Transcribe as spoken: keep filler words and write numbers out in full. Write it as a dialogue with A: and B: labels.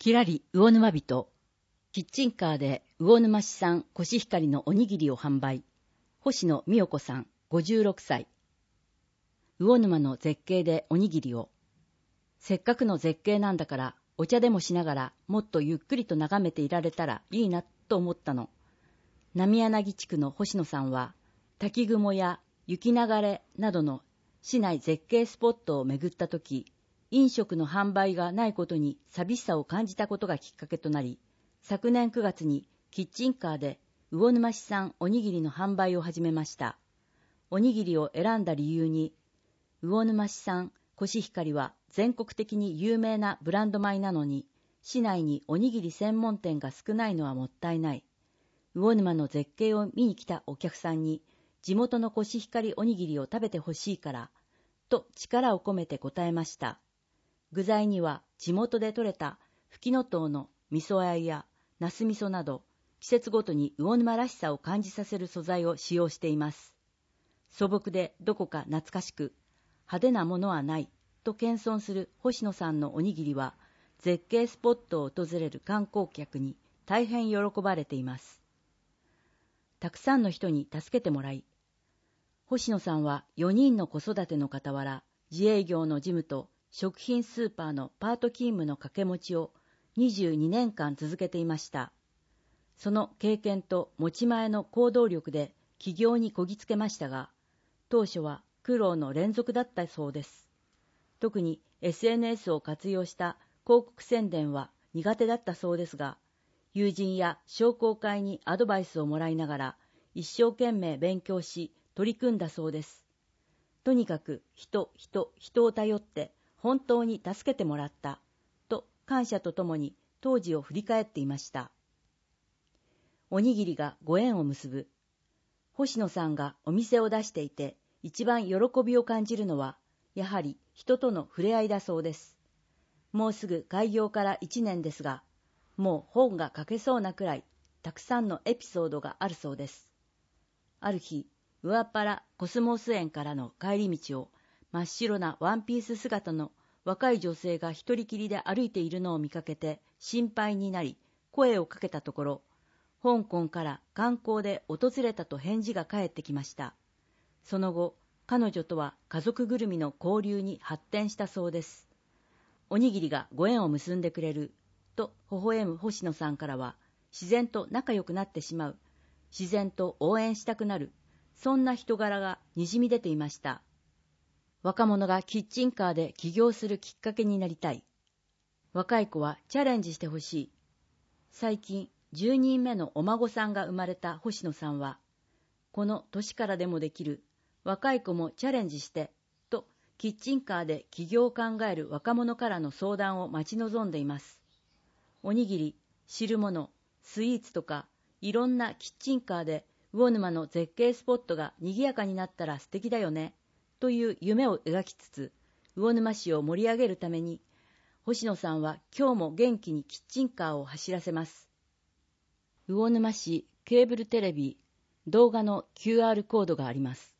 A: きらり魚沼人、キッチンカーで魚沼市産コシヒカリのおにぎりを販売。星野美代子さん、ごじゅうろくさい。魚沼の絶景でおにぎりを。せっかくの絶景なんだから、お茶でもしながらもっとゆっくりと眺めていられたらいいなと思ったの。浪柳地区の星野さんは、滝雲や雪流れなどの市内絶景スポットを巡ったとき、飲食の販売がないことに寂しさを感じたことがきっかけとなり、昨年くがつにキッチンカーで魚沼市産おにぎりの販売を始めました。おにぎりを選んだ理由に、魚沼市産コシヒカリは全国的に有名なブランド米なのに、市内におにぎり専門店が少ないのはもったいない。魚沼の絶景を見に来たお客さんに、地元のコシヒカリおにぎりを食べてほしいから、と力を込めて答えました。具材には地元で採れたフキノトウの味噌あえやナス味噌など、季節ごとに魚沼らしさを感じさせる素材を使用しています。素朴でどこか懐かしく、派手なものはないと謙遜する星野さんのおにぎりは、絶景スポットを訪れる観光客に大変喜ばれています。たくさんの人に助けてもらい、星野さんはよにんの子育ての傍ら、自営業の事務と食品スーパーのパート勤務の掛け持ちをにじゅうにねんかん続けていました。その経験と持ち前の行動力で起業にこぎつけましたが、当初は苦労の連続だったそうです。特に エスエヌエス を活用した広告宣伝は苦手だったそうですが、友人や商工会にアドバイスをもらいながら一生懸命勉強し取り組んだそうです。とにかく人、人、人を頼って本当に助けてもらったと感謝とともに当時を振り返っていました。おにぎりがご縁を結ぶ。星野さんがお店を出していて一番喜びを感じるのはやはり人との触れ合いだそうです。もうすぐ開業からいちねんですが、もう本が書けそうなくらいたくさんのエピソードがあるそうです。ある日、上っ原コスモス園からの帰り道を真っ白なワンピース姿の若い女性が一人きりで歩いているのを見かけて心配になり声をかけたところ、香港から観光で訪れたと返事が返ってきました。その後、彼女とは家族ぐるみの交流に発展したそうです。おにぎりがご縁を結んでくれると微笑む星野さんからは、自然と仲良くなってしまう、自然と応援したくなる、そんな人柄がにじみ出ていました。若者がキッチンカーで起業するきっかけになりたい。若い子はチャレンジしてほしい。最近じゅうにんめのお孫さんが生まれた星野さんは、この年からでもできる、若い子もチャレンジして、とキッチンカーで起業を考える若者からの相談を待ち望んでいます。おにぎり、汁物、スイーツとか、いろんなキッチンカーで魚沼の絶景スポットが賑やかになったら素敵だよね、という夢を描きつつ、魚沼市を盛り上げるために、星野さんは今日も元気にキッチンカーを走らせます。魚沼市ケーブルテレビ動画の キューアール コードがあります。